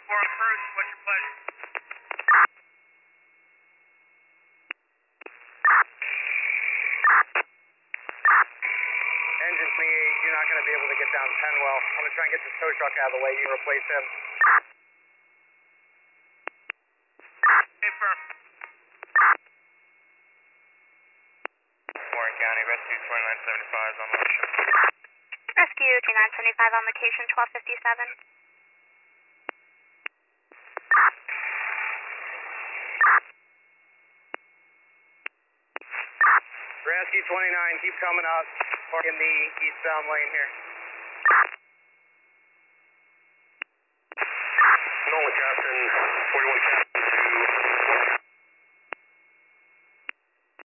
on approach. What's your pleasure? Engine 28, you're not going to be able to get down Penwell. I'm going to try and get this tow truck out of the way. You can replace him. Confirm. Warren County, Rescue 2975 is on location. Rescue 2975 on location, 1257. Rescue 29, keep coming up. Park in the eastbound lane here.